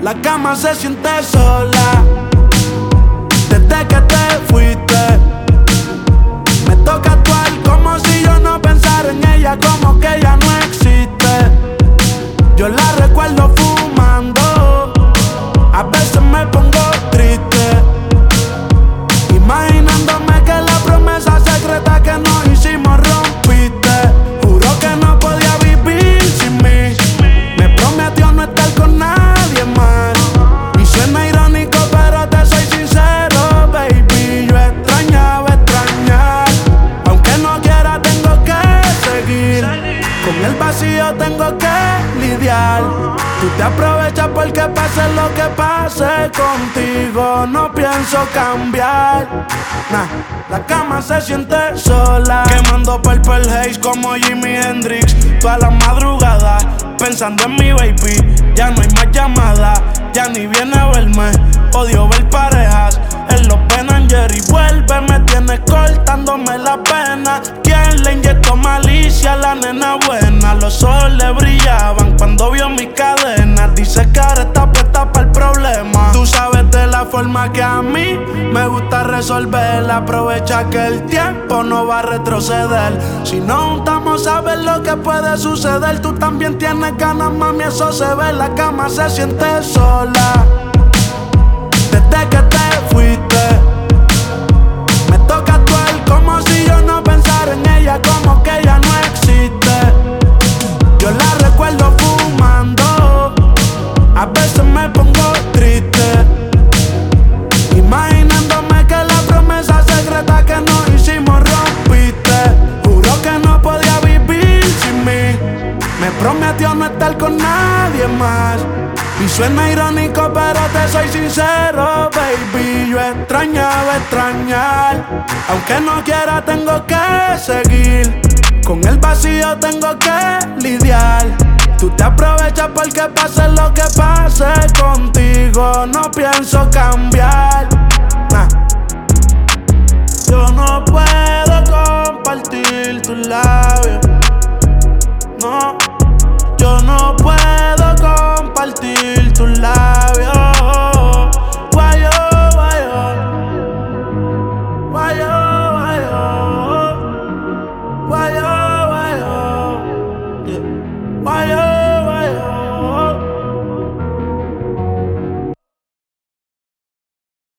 La cama se siente sola desde que te fuiste. Me toca actuar como si yo no pensara en ella, como que ella no existe. Yo la recuerdo fumando, a veces me pongo triste, imaginándome que la promesa secreta que nos hicimos rompiste. Juro que no podía vivir sin mí. Me prometió no estar con nadie más. Y suena irónico, pero te soy sincero, baby. Yo extrañaba extrañar. Aunque no quiera, tengo que seguir. Con el vacío tengo que lidiar. Tú te aprovechas porque pase lo que pase contigo. No pienso cambiar. Nah, la cama se siente sola, quemando Purple Haze como Jimi Hendrix. Toda la madrugada pensando en mi baby. Ya no hay más llamadas, ya ni viene a verme. Odio ver parejas en los Ben & Jerry. Vuelve, me tienes cortándome la pena. ¿Quién le inyectó malicia a la nena buena? Los ojos le brillaban cuando vio mis cadenas. Dice que ahora está puesta para el problema. Tú sabes de la forma que a mí me gusta resolver. Aprovecha que el tiempo no va a retroceder. Si no juntamos a ver lo que puede suceder. Tú también tienes ganas, mami, eso se ve. La cama se siente sola desde que te fuiste. Me toca actuar como si yo no pensara en ella, como que ella no existe. Yo la recuerdo fumando, a veces me pongo triste, imaginándome que la promesa secreta que nos hicimos rompiste. Juro que no podía vivir sin mí. Me prometió no estar con nadie más. Y suena irónico, pero te soy sincero, baby. Yo extrañaba extrañar. Aunque no quiera, tengo que seguir. Con el vacío tengo que lidiar. Tú te aprovechas porque pase lo que pase contigo. No pienso cambiar.